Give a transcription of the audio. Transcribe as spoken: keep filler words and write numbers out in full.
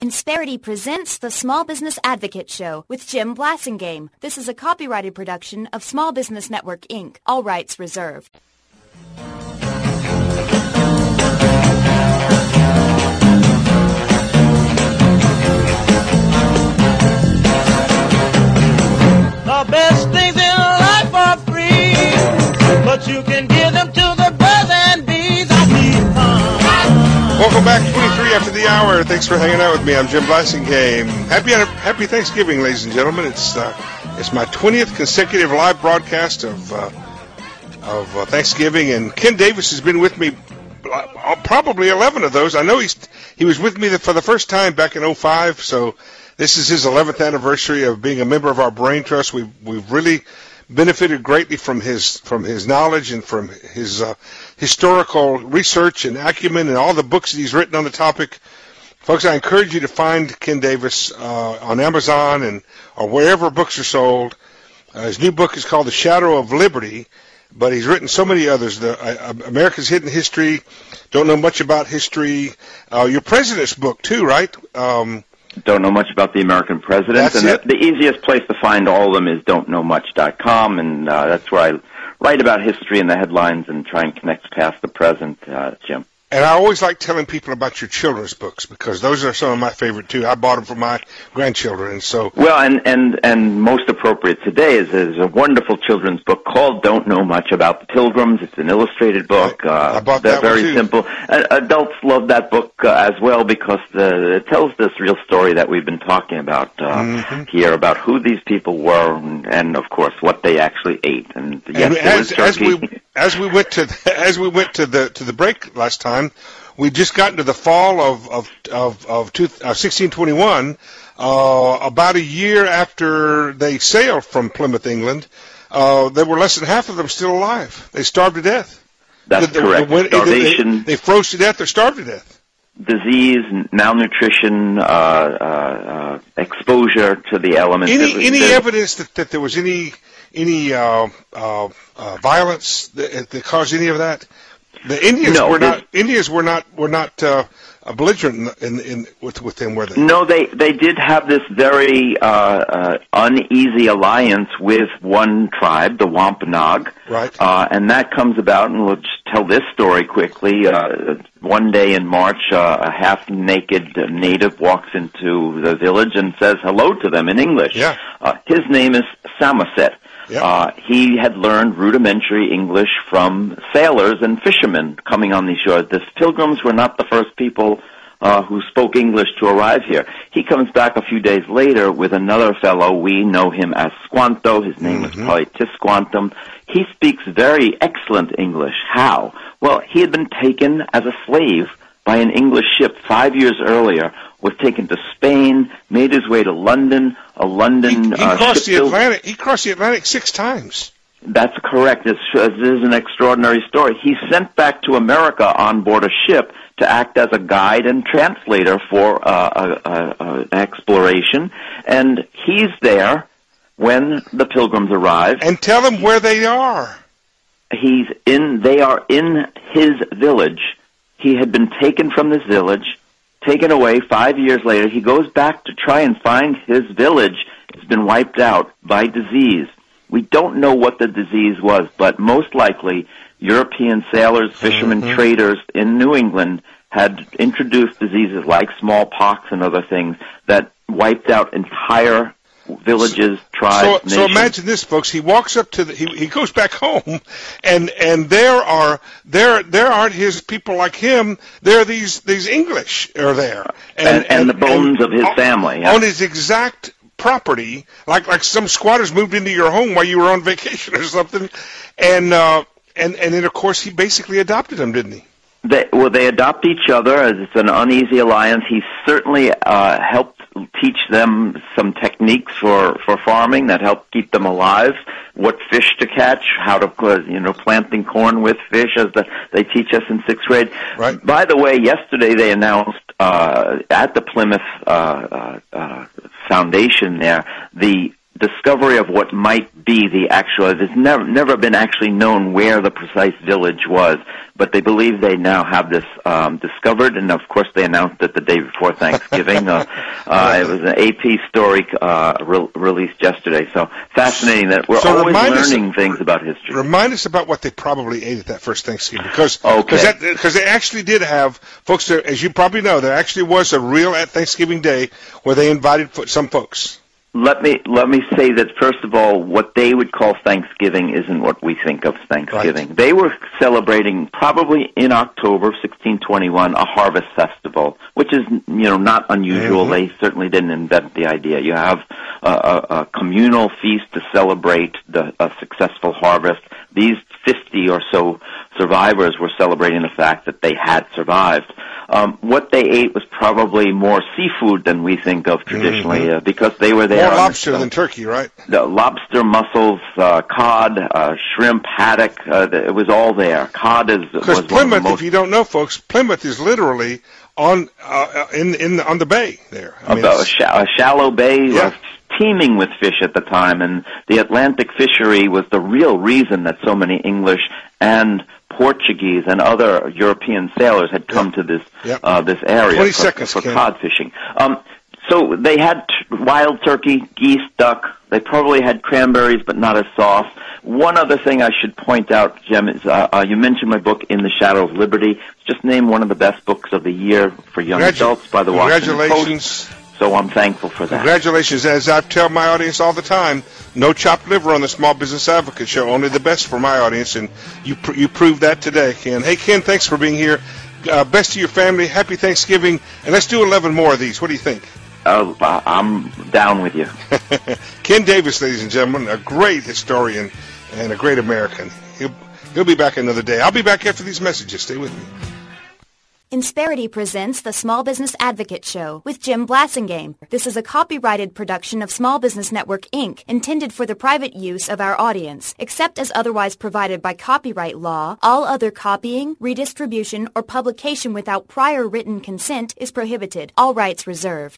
Insperity presents the Small Business Advocate Show with Jim Blasingame. This is a copyrighted production of Small Business Network, Incorporated. All rights reserved. The best things in life are free, but you can give them to the birds and bees. I keep on. Welcome back, twenty-three after the hour. Thanks for hanging out with me. I'm Jim Blasingame. Happy Happy Thanksgiving, ladies and gentlemen. It's uh, it's my twentieth consecutive live broadcast of uh, of uh, Thanksgiving, and Ken Davis has been with me uh, probably eleven of those. I know he's he was with me for the first time back in oh five, so this is his eleventh anniversary of being a member of our Brain Trust. We've we've really benefited greatly from his from his knowledge and from his uh, historical research and acumen and all the books that he's written on the topic. Folks, I encourage you to find Ken Davis uh, on Amazon and or wherever books are sold. Uh, his new book is called The Shadow of Liberty, but he's written so many others. The, uh, America's Hidden History, Don't Know Much About History. Uh, your president's book, too, right? Um, Don't know much about the American presidents, That's and it. the, the easiest place to find all of them is don't know much dot com, and uh, that's where I write about history and the headlines and try and connect past the present, uh, Jim. And I always like telling people about your children's books because those are some of my favorite, too. I bought them for my grandchildren, and so... Well, and, and, and most appropriate today is, is a wonderful children's book called Don't Know Much About the Pilgrims. It's an illustrated book. I, I bought they're that very one, too. simple. Uh, adults love that book uh, as well because the, it tells this real story that we've been talking about uh, mm-hmm. here about who these people were and, and, of course, what they actually ate. And, yes, and there as, was as turkey. we as we went to as we went to the to the break last time, we just got into the fall of of of, of two, uh, sixteen twenty-one, uh, about a year after they sailed from Plymouth, England. Uh, there were less than half of them still alive. They starved to death. That's the, correct. The, the, Starvation. They, they froze to death or starved to death. Disease, malnutrition, uh, uh, uh, exposure to the elements. Any was, any there, evidence that, that there was any any uh, uh, uh, violence that, that caused any of that? The Indians no, were not. Indians were not. Were not uh, belligerent in, in, in with with them, were they? No, they they did have this very uh, uh, uneasy alliance with one tribe, the Wampanoag. Right. Uh, and that comes about, and we'll just tell this story quickly. Uh, one day in March, uh, a half-naked native walks into the village and says hello to them in English. Yeah. Uh, his name is Samoset. Yep. Uh, he had learned rudimentary English from sailors and fishermen coming on these shores. The Pilgrims were not the first people uh, who spoke English to arrive here. He comes back a few days later with another fellow. We know him as Squanto. His name mm-hmm. is probably Tisquantum. He speaks very excellent English. How? Well, he had been taken as a slave by an English ship five years earlier, was taken to Spain, made his way to London, a London He, he uh, crossed the ship Atlantic. He crossed the Atlantic six times. That's correct. This, this is an extraordinary story. He's sent back to America on board a ship to act as a guide and translator for uh, a, a, a, an exploration, and he's there when the Pilgrims arrive. And tell them where they are. He's in. They are in his village. He had been taken from this village, taken away five years later. He goes back to try and find his village. It's been wiped out by disease. We don't know what the disease was, but most likely European sailors, fishermen, mm-hmm. traders in New England had introduced diseases like smallpox and other things that wiped out entire villages, tribes, so, nations. So imagine this, folks. He walks up to the. He, he goes back home, and and there are there there aren't his people like him. There are these these English are there, and, and, and the bones and of his on, family yeah. on his exact property, like like some squatters moved into your home while you were on vacation or something, and uh, and and then of course he basically adopted them, didn't he? They, well, they adopt each other as it's an uneasy alliance. He certainly uh, helped teach them some techniques for, for farming that help keep them alive, what fish to catch, how to, you know, planting corn with fish as the, they teach us in sixth grade. Right. By the way, yesterday they announced uh, at the Plymouth uh, uh, uh, Foundation there the discovery of what might be the actual, there's never, never been actually known where the precise village was, but they believe they now have this um, discovered, and of course they announced it the day before Thanksgiving. uh, uh, it was an A P story uh, re- released yesterday, so fascinating that we're so always learning us, things about history. Remind us about what they probably ate at that first Thanksgiving, because okay. because they actually did have, folks, there, as you probably know, there actually was a real at Thanksgiving Day where they invited some folks. Let me let me say that, first of all, what they would call Thanksgiving isn't what we think of Thanksgiving. Right. They were celebrating, probably in October sixteen twenty-one, a harvest festival, which is, you know, not unusual. Mm-hmm. They certainly didn't invent the idea. You have a, a, a communal feast to celebrate the, a successful harvest. These fifty or so survivors were celebrating the fact that they had survived. Um, what they ate was probably more seafood than we think of traditionally, mm-hmm. uh, because they were there. More lobster the, than turkey, right? The lobster, mussels, uh, cod, uh, shrimp, haddock. Uh, it was all there. Cod is because was Plymouth. One of the most, if you don't know, folks, Plymouth is literally on uh, in in on the bay there. I mean, a, sh- a shallow bay. Yeah. Uh, teeming with fish at the time, and the Atlantic fishery was the real reason that so many English and Portuguese and other European sailors had come yep. to this yep. uh, this area Twenty for, seconds, for Ken. cod fishing. Um, so they had t- wild turkey, geese, duck. They probably had cranberries, but not as sauce. One other thing I should point out, Jem, is uh, uh, you mentioned my book, In the Shadow of Liberty. It's just named one of the best books of the year for young Congratu- adults by the Washington Post. Congratulations. So I'm thankful for that. Congratulations. As I tell my audience all the time, no chopped liver on the Small Business Advocate Show, only the best for my audience, and you pr- you proved that today, Ken. Hey, Ken, thanks for being here. Uh, best to your family. Happy Thanksgiving. And let's do eleven more of these. What do you think? Uh, I'm down with you. Ken Davis, ladies and gentlemen, a great historian and a great American. He'll, he'll be back another day. I'll be back after these messages. Stay with me. Insperity presents the Small Business Advocate Show with Jim Blasingame. This is a copyrighted production of Small Business Network, Incorporated, intended for the private use of our audience. Except as otherwise provided by copyright law, all other copying, redistribution, or publication without prior written consent is prohibited. All rights reserved.